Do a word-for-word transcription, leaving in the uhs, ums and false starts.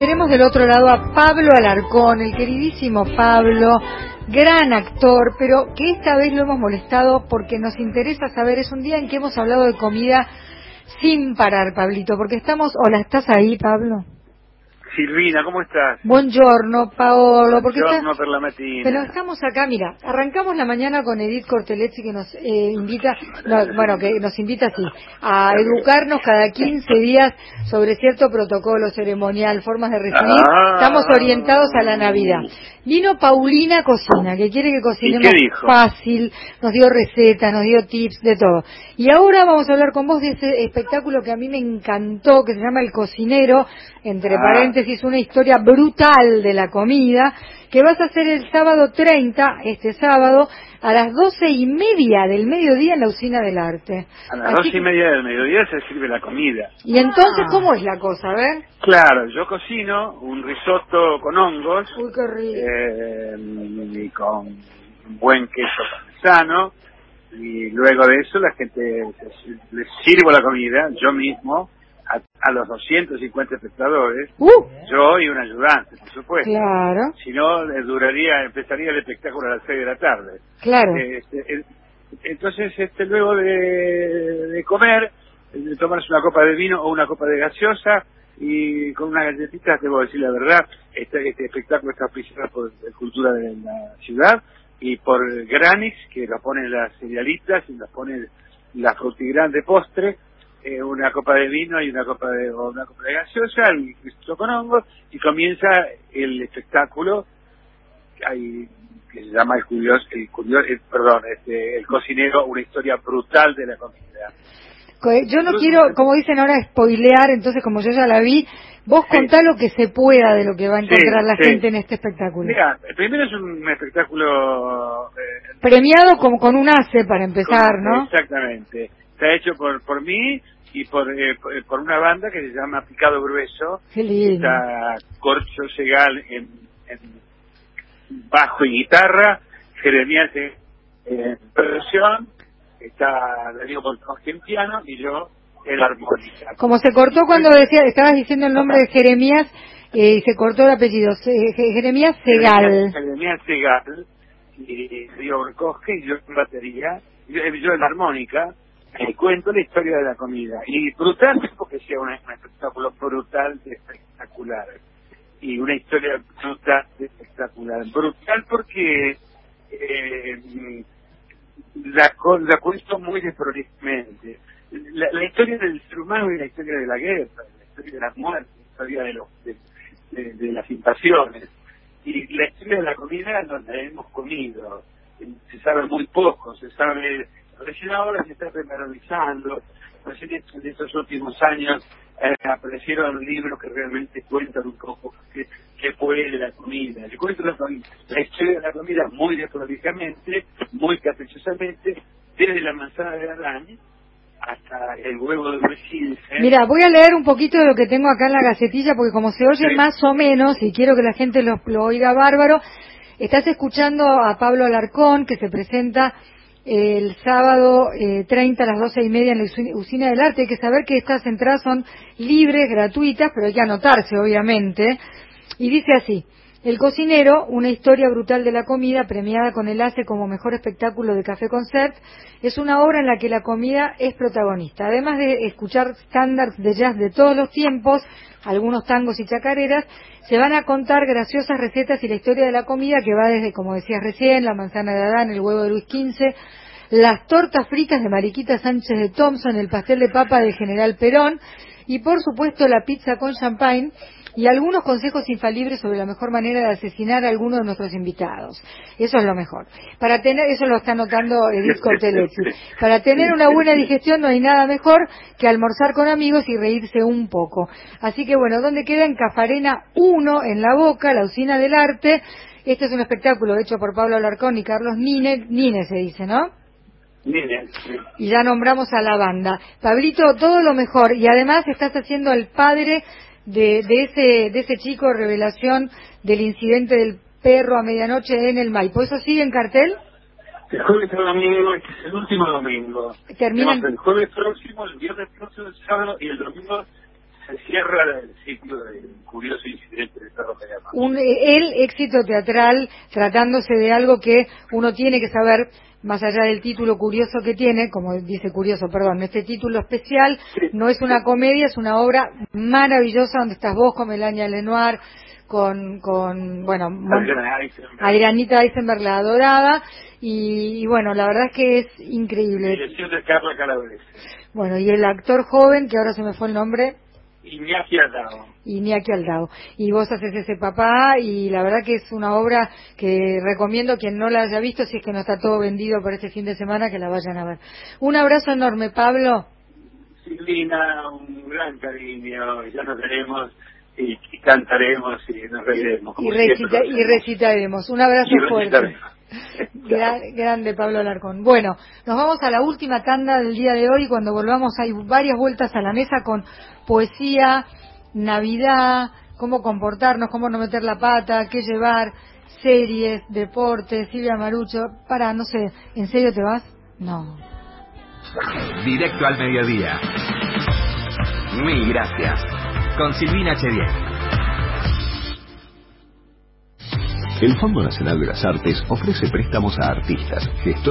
Tenemos del otro lado a Pablo Alarcón, el queridísimo Pablo, gran actor, pero que esta vez lo hemos molestado porque nos interesa saber, es un día en que hemos hablado de comida sin parar, Pablito, porque estamos... Hola, ¿estás ahí, Pablo? Silvina, ¿cómo estás? Buongiorno, Paolo, porque Buongiorno está... per la mattina. Pero estamos acá, mira, arrancamos la mañana con Edith Cortelezzi que nos eh, invita, no, bueno, que nos invita así, a educarnos cada quince días sobre cierto protocolo ceremonial, formas de recibir. Ah. Estamos orientados a la Navidad. Vino Paulina Cocina, que quiere que cocinemos ¿Y qué dijo? fácil, nos dio recetas, nos dio tips, de todo. Y ahora vamos a hablar con vos de ese espectáculo que a mí me encantó, que se llama El Cocinero, entre Ah. paréntesis, una historia brutal de la comida, que vas a hacer el sábado treinta, este sábado, a las doce y media del mediodía en la Usina del Arte. A las Así doce y que... media del mediodía se sirve la comida. Y entonces, ¿cómo es la cosa? A ver. Claro, yo cocino un risotto con hongos. Uy, qué rico. Eh, y con un buen queso parmesano. Y luego de eso la gente, les sirvo la comida, yo mismo, a, a los doscientos cincuenta espectadores, Uh, yo y un ayudante, por supuesto. claro, Si no, eh, duraría, empezaría el espectáculo a las seis de la tarde. claro. Eh, este, el- entonces, este, luego de, de comer, de tomarse una copa de vino o una copa de gaseosa, y con unas galletitas, debo decir la verdad, este, este espectáculo está auspiciado por Cultura de la Ciudad y por Granix, que lo pone las cerealitas y lo pone la frutigrán de postre, eh, una copa de vino y una copa de o una copa de gaseosa, el risotto con hongos, y comienza el espectáculo hay, que se llama el curioso, el curioso, el, perdón, este, el cocinero, una historia brutal de la comida. Co- Yo no quiero, como dicen ahora, spoilear, entonces como yo ya la vi, vos Sí. contá lo que se pueda de lo que va a encontrar Sí, la sí. gente en este espectáculo. Mira, primero es un espectáculo eh, Premiado como con un ACE para empezar, con- ¿no? exactamente, está hecho por por mí y por eh, por, por una banda que se llama Picado Grueso. Qué lindo. Está Corcho Segal en, en bajo y guitarra, Jeremías en en percusión, está Darío Bolkowski en piano y yo en armónica. Como se cortó cuando decía, estabas diciendo el nombre de Jeremías eh, y se cortó el apellido, Se- Je- Jeremías Segal. Jeremías Segal y Darío Bolkowski y yo en batería, yo, yo en armónica, y cuento la historia de la comida. Y brutal porque sea un, un espectáculo brutal de espectacular. Y una historia brutal de espectacular. Brutal porque eh, la, co- la cuento muy desprolijamente. La, la historia del ser humano y la historia de la guerra, la historia de la muerte, la historia de, los, de, de, de las invasiones. Y la historia de la comida donde hemos comido. Se sabe muy poco, se sabe... Recién ahora se está revalorizando. Recién en estos últimos años eh, aparecieron libros que realmente cuentan un poco qué, qué fue de la comida. Yo cuento la, la historia de la comida muy desprolijamente, muy caprichosamente, desde la manzana de Adán hasta el huevo de Brasil. ¿eh? Mira, voy a leer un poquito de lo que tengo acá en la gacetilla, porque como se oye Sí. más o menos, y quiero que la gente lo, lo oiga bárbaro, estás escuchando a Pablo Alarcón, que se presenta el sábado eh, treinta a las doce y media en la Usi- Usina del Arte. Hay que saber que estas entradas son libres, gratuitas, pero hay que anotarse, obviamente. Y dice así: El Cocinero, una historia brutal de la comida, premiada con el ACE como mejor espectáculo de Café Concert, es una obra en la que la comida es protagonista. Además de escuchar estándares de jazz de todos los tiempos, algunos tangos y chacareras, se van a contar graciosas recetas y la historia de la comida que va desde, como decías recién, la manzana de Adán, el huevo de Luis quince, las tortas fritas de Mariquita Sánchez de Thompson, el pastel de papa del General Perón y, por supuesto, la pizza con champagne, y algunos consejos infalibles sobre la mejor manera de asesinar a alguno de nuestros invitados. Eso es lo mejor. Para tener, eso lo está anotando Edith Cortelezzi. Para tener una buena digestión no hay nada mejor que almorzar con amigos y reírse un poco. Así que bueno, ¿dónde queda? En Cafarena uno, en La Boca, la Usina del Arte. Este es un espectáculo hecho por Pablo Alarcón y Carlos Nine, Nine se dice, ¿no? Miren, sí. Y ya nombramos a la banda. Pablito, todo lo mejor. Y además estás haciendo el padre de, de ese de ese chico, revelación del incidente del perro a medianoche en el Maipo. ¿Eso sigue en cartel? El jueves y el domingo, este es el último domingo. Terminan... Tenemos el jueves próximo, el viernes próximo, el sábado y el domingo se cierra el ciclo del curioso incidente un el éxito teatral tratándose de algo que uno tiene que saber, más allá del título curioso que tiene, como dice curioso, perdón, este título especial no es una comedia, es una obra maravillosa donde estás vos con Melania Lenoir, con, con bueno, Adrianita Eisenberg, la adorada, y, y bueno, la verdad es que es increíble. Dirección de Carla Calabrese. Bueno, y el actor joven, que ahora se me fue el nombre, Iñaki Aldao. Iñaki Aldao. Y vos haces ese papá, y la verdad que es una obra que recomiendo quien no la haya visto, si es que no está todo vendido para este fin de semana, que la vayan a ver. Un abrazo enorme, Pablo. Silvina, un gran cariño, ya nos veremos y, y cantaremos y nos reiremos. Y, recita, y recitaremos. Un abrazo y fuerte. Gran, grande Pablo Alarcón. Bueno, nos vamos a la última tanda del día de hoy. Cuando volvamos hay varias vueltas a la mesa con poesía, Navidad, cómo comportarnos, cómo no meter la pata, qué llevar, series, deportes. Silvia Marucho, para, no sé, ¿en serio te vas? No. Directo al mediodía. Mil gracias. Con Silvina Chediek. El Fondo Nacional de las Artes ofrece préstamos a artistas, gestores